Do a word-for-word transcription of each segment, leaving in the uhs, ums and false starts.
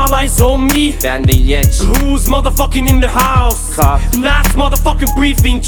all eyes on me. Ben de geç. Who's motherfucking in the house? Kaf. Last motherfucking briefing.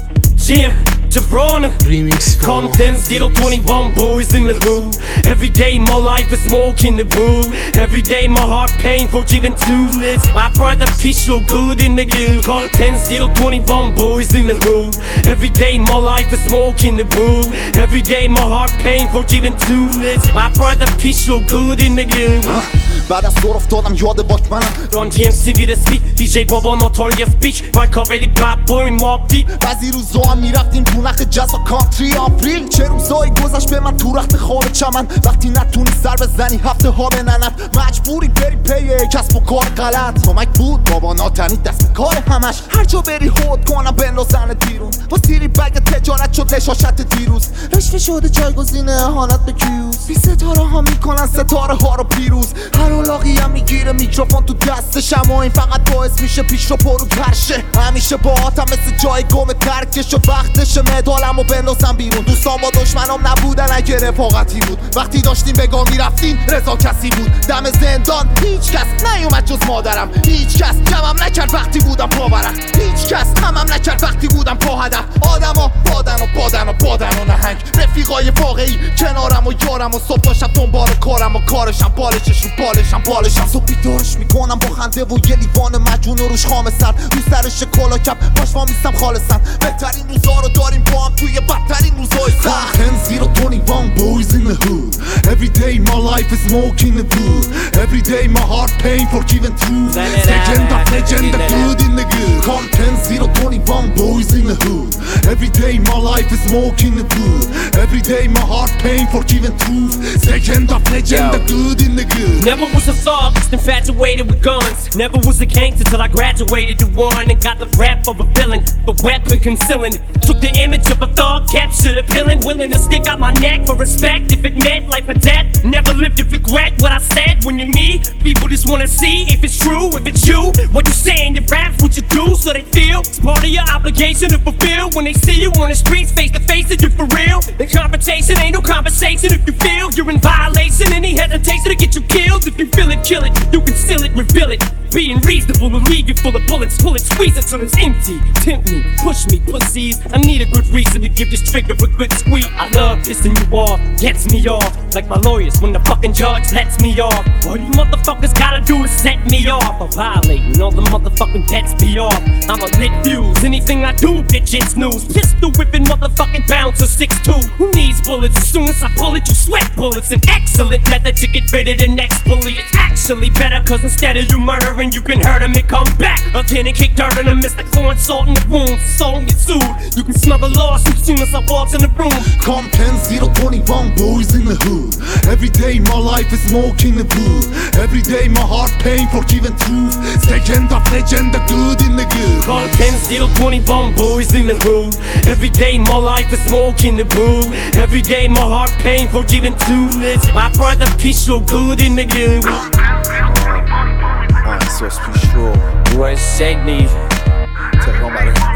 Jim, Jabron. Remix Compton, zero twenty-one boys in the hood. Every day my life is smoke in the wood. Every day my heart pain for giving two lips. My brother peace so good in the good. Compton, zero twenty-one boys in the hood. Every day my life is smoke in the wood. Every day my heart pain for giving two lips. My brother peace so good in the good. بعد از دور افتادم یاد باکمنم Run جی ام سی ویر اسپید دی جی بابا ناتالیس بیچ مای کاوری بلاد بوی مابدی بعضی روزا هم میرفتیم تو نخ جاز و کانتری آپریل چه روزایی گذشت به من تو رخت خواب چمن وقتی نتونی سر بزنی هفته ها به ننت مجبوری بری پی کسب و کار غلط کمک بود بابا ناتنی دست کار همش هر جا بری هود کنم بندازن دیرون با تیری بگ تجارت شد لشاشت دیروز رشته شده جایگزین اهانت به کیوز بی ستاره ها میکنن ستاره ها رو پیروز هر لاغی هم میگیره میکروفون تو دستش اما این فقط باعث میشه پیش رو پرو ترشه همیشه با آتم مثل جای گم ترکش و وقتش مدالم و بندازم بیرون دوستان با دشمنام نبودن اگه رفاقتی بود وقتی داشتیم بگاه میرفتین رضا کسی بود دم زندان هیچ کس نیومد جز مادرم هیچ کس جمعم نکرد وقتی بودم پاورم هیچ کس همم نکرد وقتی بودم پا هدف آدما بادن و بادن و بادن و نهنگ رفیقای واقعی کنارم و یارم و صبح و شب دنبال کارم و کارشم بالشش رو بالشم بالشم صبح بیدارش میکنم با خنده و یه لیوان مجون و روش خام سر رو سرش کلا کپ باش وامیستم خالصن بهترین روزا رو داریم با هم توی بدترین روزای سخت ten zero twenty-one boys in the hood Every day my life is smoke in the wood Every day my heart pain for giving truth Legend of legend the good in the good Come ten zero twenty-one boys in the hood Every day my life is smoke in the wood Every day my heart pain for giving truth Legend of legend the good in the good Never was a thug, just infatuated with guns. Never was a gangster till I graduated to one and got the rap of a villain, the weapon concealing. Took the image of a thug, captured a villain, willing to stick out my neck for respect if it meant life or death. Never lived to regret what I said when you meet. People just wanna see if it's true, if it's you. What you say in your raps, what you do, so they feel it's part of your obligation to fulfill. When they see you on the streets, face to face, that you for real. The confrontation ain't no conversation if you feel you're in violation. Any hesitation to get you killed. If you feel it, kill it, you can seal it, reveal it. Being reasonable will leave you full of bullets. Pull it, squeeze it till it's empty. Tempt me, push me, pussies. I need a good reason to give this trigger a good squeeze. I love pissing you off, gets me off. Like my lawyers when the fucking judge lets me off. All you motherfuckers gotta do is set me off. I'm violating all the motherfucking pets be off. I'm a lit fuse, anything I do, bitch, it's news. Pistol whipping motherfucking bouncer six two. Who needs bullets? As soon as I pull it, you sweat bullets. An excellent method to get rid of the next bully. It's actually better, cause instead of you murdering, you can hurt him and come back again and kick dirt on him. It's like throwing salt in the wound, so don't get sued. You can smell the loss as soon as I walk in the room. Come ten zero twenty-one boys in the hood Every day my life is smoke in the wood Every day my heart pain for giving truth Legend of legend, the good in the good Call ten zero twenty-one boys in the hood Every day my life is smoke in the wood Every day my heart pain for giving truth My brother peace so good in the good Ah, sauce plus chaud. Ouais, c'est Nive. T'es vraiment malade.